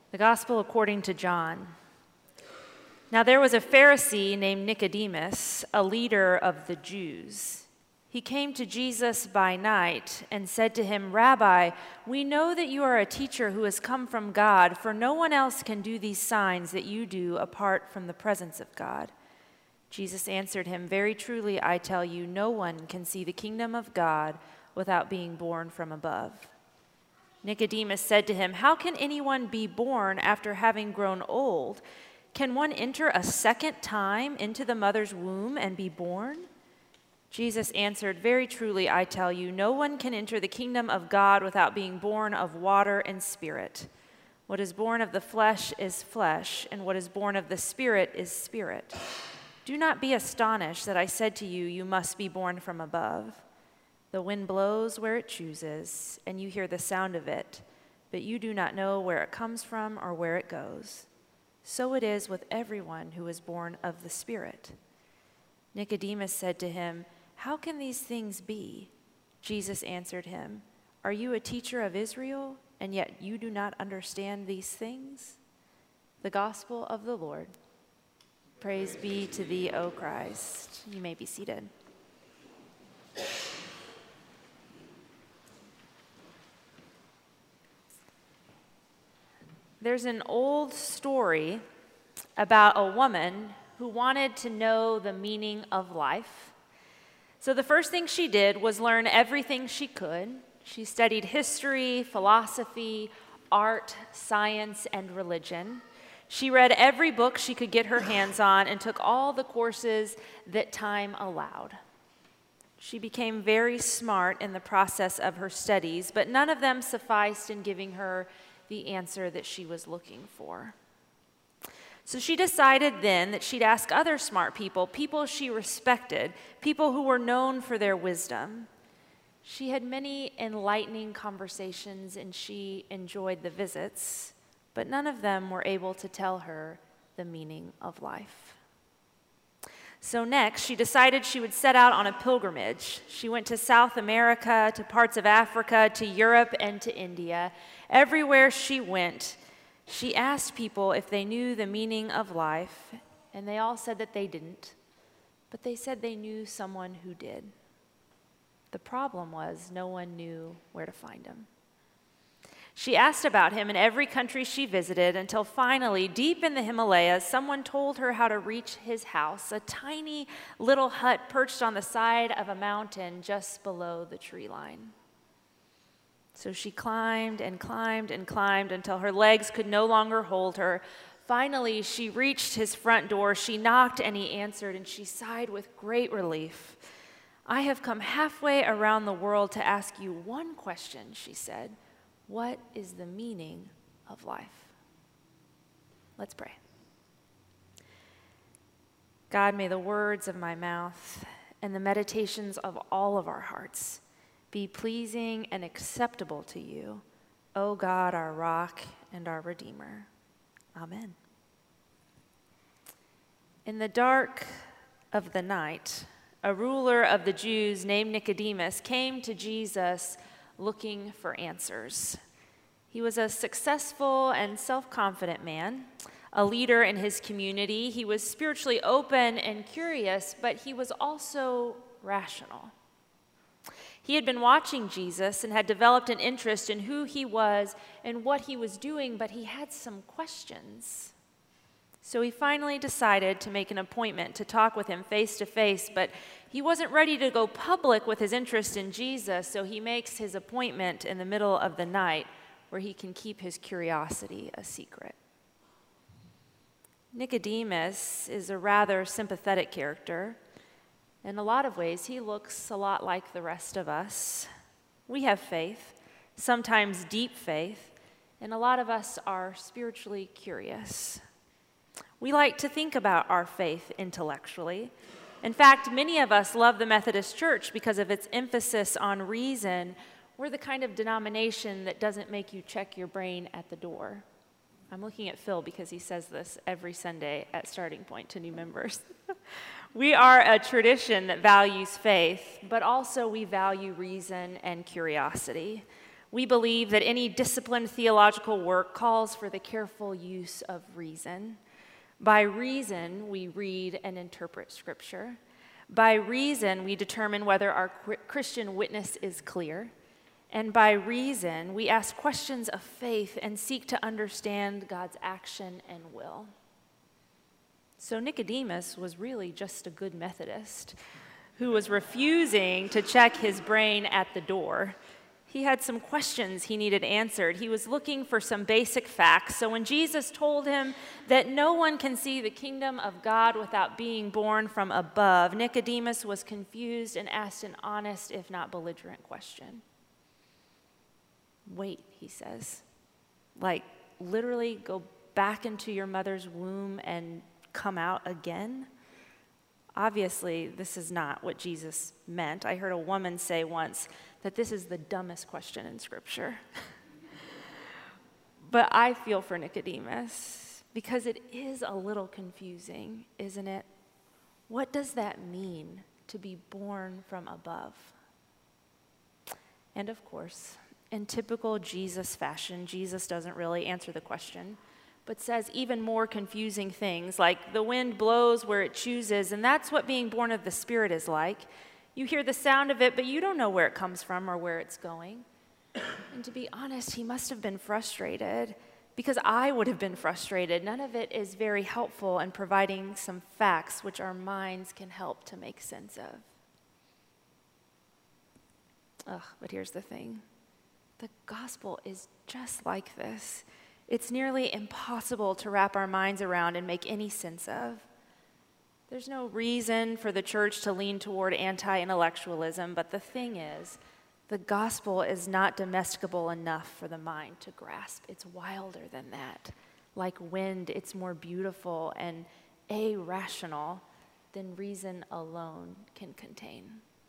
The Gospel according to John. Now there was a Pharisee named Nicodemus, a leader of the Jews. He came to Jesus by night and said to him, "Rabbi, we know that you are a teacher who has come from God, for no one else can do these signs that you do apart from the presence of God." Jesus answered him, "Very truly, I tell you, no one can see the kingdom of God without being born from above." Nicodemus said to him, "How can anyone be born after having grown old? Can one enter a second time into the mother's womb and be born?" Jesus answered, "Very truly, I tell you, no one can enter the kingdom of God without being born of water and spirit. What is born of the flesh is flesh, and what is born of the spirit is spirit. Do not be astonished that I said to you, you must be born from above. The wind blows where it chooses, and you hear the sound of it, but you do not know where it comes from or where it goes. So it is with everyone who is born of the Spirit." Nicodemus said to him, "How can these things be?" Jesus answered him, "Are you a teacher of Israel, and yet you do not understand these things?" The Gospel of the Lord. Praise be to thee, O Christ. You may be seated. There's an old story about a woman who wanted to know the meaning of life. So the first thing she did was learn everything she could. She studied history, philosophy, art, science, and religion. She read every book she could get her hands on and took all the courses that time allowed. She became very smart in the process of her studies, but none of them sufficed in giving her the answer that she was looking for. So she decided then that she'd ask other smart people, people she respected, people who were known for their wisdom. She had many enlightening conversations and she enjoyed the visits, but none of them were able to tell her the meaning of life. So next, she decided she would set out on a pilgrimage. She went to South America, to parts of Africa, to Europe, and to India. Everywhere she went, she asked people if they knew the meaning of life, and they all said that they didn't, but they said they knew someone who did. The problem was no one knew where to find him. She asked about him in every country she visited until finally, deep in the Himalayas, someone told her how to reach his house, a tiny little hut perched on the side of a mountain just below the tree line. So she climbed and climbed and climbed until her legs could no longer hold her. Finally, she reached his front door. She knocked and he answered, and she sighed with great relief. "I have come halfway around the world to ask you one question," she said. "What is the meaning of life?" Let's pray. God, may the words of my mouth and the meditations of all of our hearts be pleasing and acceptable to you, O God, our rock and our Redeemer. Amen. In the dark of the night, a ruler of the Jews named Nicodemus came to Jesus looking for answers. He was a successful and self-confident man, a leader in his community. He was spiritually open and curious, but he was also rational. He had been watching Jesus and had developed an interest in who he was and what he was doing, but he had some questions. So he finally decided to make an appointment to talk with him face to face, but he wasn't ready to go public with his interest in Jesus, so he makes his appointment in the middle of the night where he can keep his curiosity a secret. Nicodemus is a rather sympathetic character. In a lot of ways, he looks a lot like the rest of us. We have faith, sometimes deep faith, and a lot of us are spiritually curious. We like to think about our faith intellectually. In fact, many of us love the Methodist Church because of its emphasis on reason. We're the kind of denomination that doesn't make you check your brain at the door. I'm looking at Phil because he says this every Sunday at Starting Point to new members. We are a tradition that values faith, but also we value reason and curiosity. We believe that any disciplined theological work calls for the careful use of reason. By reason, we read and interpret Scripture. By reason, we determine whether our Christian witness is clear. And by reason, we ask questions of faith and seek to understand God's action and will. So Nicodemus was really just a good Methodist who was refusing to check his brain at the door. He had some questions he needed answered. He was looking for some basic facts. So when Jesus told him that no one can see the kingdom of God without being born from above, Nicodemus was confused and asked an honest, if not belligerent, question. Wait, he says, like literally go back into your mother's womb and come out again? Obviously, this is not what Jesus meant. I heard a woman say once that this is the dumbest question in Scripture. But I feel for Nicodemus because it is a little confusing, isn't it? What does that mean to be born from above? And of course, in typical Jesus fashion, Jesus doesn't really answer the question, but says even more confusing things like the wind blows where it chooses, and that's what being born of the Spirit is like. You hear the sound of it, but you don't know where it comes from or where it's going. And to be honest, he must have been frustrated because I would have been frustrated. None of it is very helpful in providing some facts which our minds can help to make sense of. But here's the thing. The gospel is just like this. It's nearly impossible to wrap our minds around and make any sense of. There's no reason for the church to lean toward anti-intellectualism, but the thing is, the gospel is not domesticable enough for the mind to grasp. It's wilder than that. Like wind, it's more beautiful and irrational than reason alone can contain.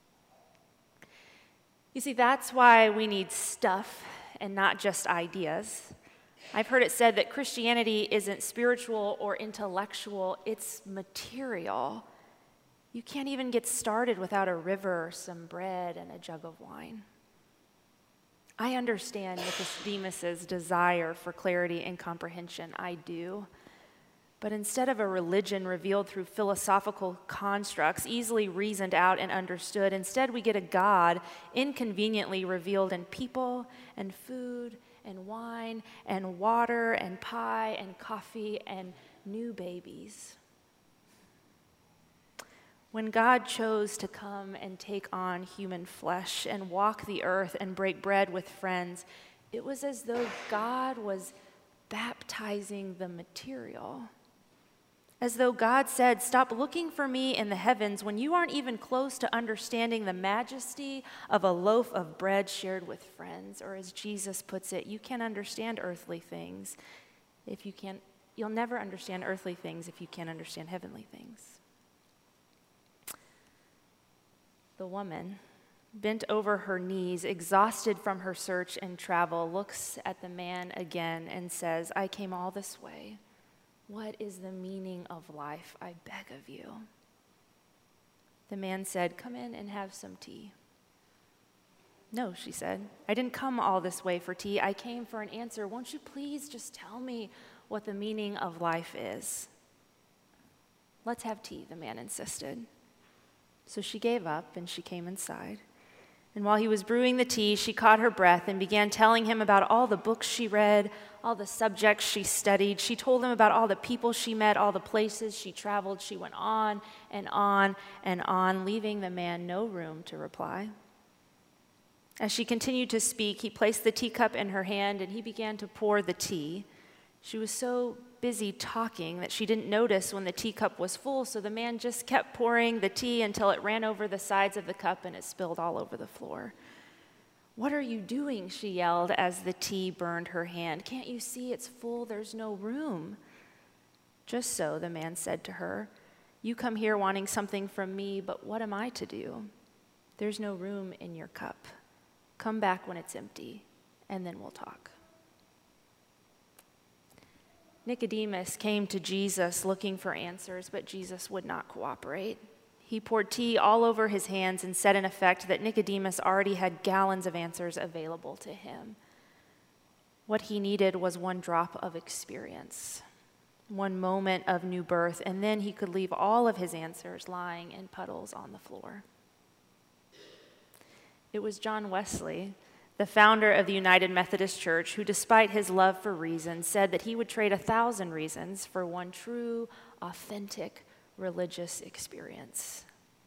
You see, that's why we need stuff and not just ideas. I've heard it said that Christianity isn't spiritual or intellectual, it's material. You can't even get started without a river, some bread, and a jug of wine. I understand Nicodemus's desire for clarity and comprehension. I do. But instead of a religion revealed through philosophical constructs, easily reasoned out and understood, instead we get a God inconveniently revealed in people and food and wine and water and pie and coffee and new babies. When God chose to come and take on human flesh and walk the earth and break bread with friends, it was as though God was baptizing the material. As though God said, stop looking for me in the heavens when you aren't even close to understanding the majesty of a loaf of bread shared with friends. Or as Jesus puts it, you can't understand earthly things if you can't, you'll never understand earthly things if you can't understand heavenly things. The woman, bent over her knees, exhausted from her search and travel, looks at the man again and says, I came all this way. What is the meaning of life, I beg of you? The man said, come in and have some tea. No, she said, I didn't come all this way for tea. I came for an answer. Won't you please just tell me what the meaning of life is? Let's have tea, the man insisted. So she gave up and she came inside. And while he was brewing the tea, she caught her breath and began telling him about all the books she read, all the subjects she studied. She told him about all the people she met, all the places she traveled. She went on and on and on, leaving the man no room to reply. As she continued to speak, he placed the teacup in her hand and he began to pour the tea. She was so busy talking that she didn't notice when the teacup was full, so the man just kept pouring the tea until it ran over the sides of the cup and it spilled all over the floor. What are you doing? She yelled as the tea burned her hand. Can't you see it's full? There's no room. Just so, the man said to her, you come here wanting something from me, but what am I to do? There's no room in your cup. Come back when it's empty, and then we'll talk. Nicodemus came to Jesus looking for answers, but Jesus would not cooperate. He poured tea all over his hands and said in effect that Nicodemus already had gallons of answers available to him. What he needed was one drop of experience, one moment of new birth, and then he could leave all of his answers lying in puddles on the floor. It was John Wesley, the founder of the United Methodist Church, who, despite his love for reason, said that he would trade 1,000 reasons for one true, authentic religious experience.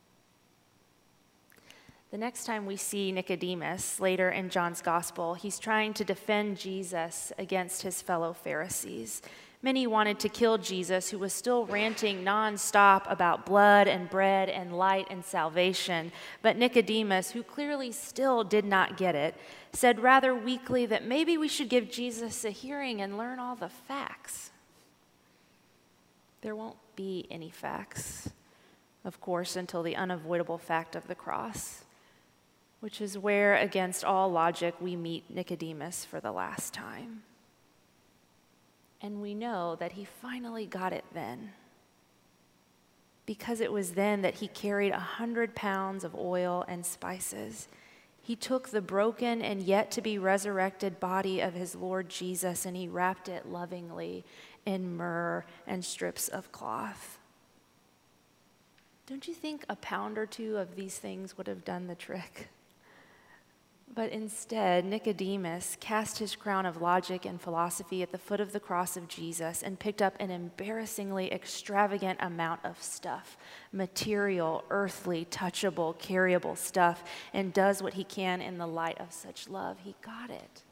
The next time we see Nicodemus, later in John's Gospel, he's trying to defend Jesus against his fellow Pharisees. Many wanted to kill Jesus, who was still ranting nonstop about blood and bread and light and salvation. But Nicodemus, who clearly still did not get it, said rather weakly that maybe we should give Jesus a hearing and learn all the facts. There won't be any facts, of course, until the unavoidable fact of the cross, which is where, against all logic, we meet Nicodemus for the last time. And we know that he finally got it then, because it was then that he carried 100 pounds of oil and spices. He took the broken and yet to be resurrected body of his Lord Jesus, and he wrapped it lovingly in myrrh and strips of cloth. Don't you think a pound or two of these things would have done the trick? But instead, Nicodemus cast his crown of logic and philosophy at the foot of the cross of Jesus and picked up an embarrassingly extravagant amount of stuff, material, earthly, touchable, carryable stuff, and does what he can in the light of such love. He got it.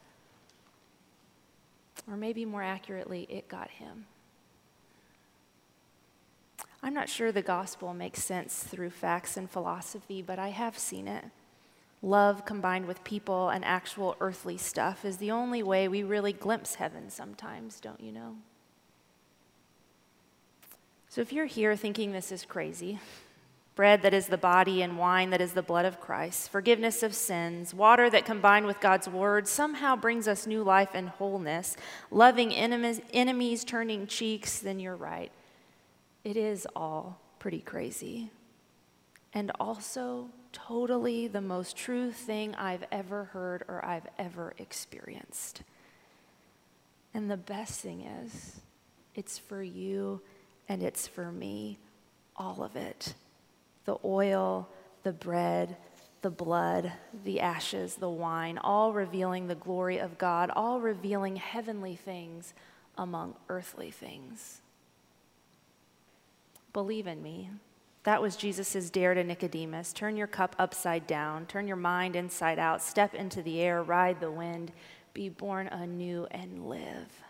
Or maybe more accurately, it got him. I'm not sure the gospel makes sense through facts and philosophy, but I have seen it. Love combined with people and actual earthly stuff is the only way we really glimpse heaven sometimes, don't you know? So if you're here thinking this is crazy, bread that is the body and wine that is the blood of Christ, forgiveness of sins, water that combined with God's word somehow brings us new life and wholeness, loving enemies turning cheeks, then you're right. It is all pretty crazy. And also totally the most true thing I've ever heard or I've ever experienced. And the best thing is, it's for you and it's for me, all of it. The oil, the bread, the blood, the ashes, the wine, all revealing the glory of God, all revealing heavenly things among earthly things. Believe in me. That was Jesus' dare to Nicodemus. Turn your cup upside down, turn your mind inside out, step into the air, ride the wind, be born anew and live.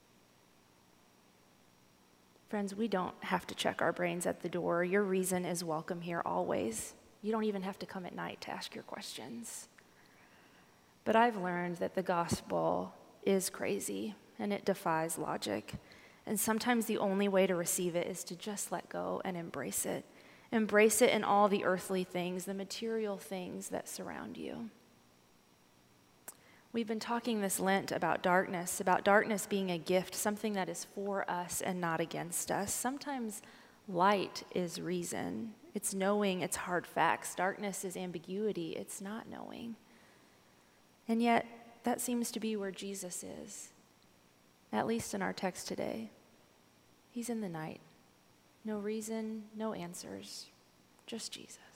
Friends, we don't have to check our brains at the door. Your reason is welcome here always. You don't even have to come at night to ask your questions. But I've learned that the gospel is crazy and it defies logic. And sometimes the only way to receive it is to just let go and embrace it. Embrace it in all the earthly things, the material things that surround you. We've been talking this Lent about darkness being a gift, something that is for us and not against us. Sometimes light is reason. It's knowing, it's hard facts. Darkness is ambiguity. It's not knowing. And yet, that seems to be where Jesus is, at least in our text today. He's in the night. No reason, no answers, just Jesus.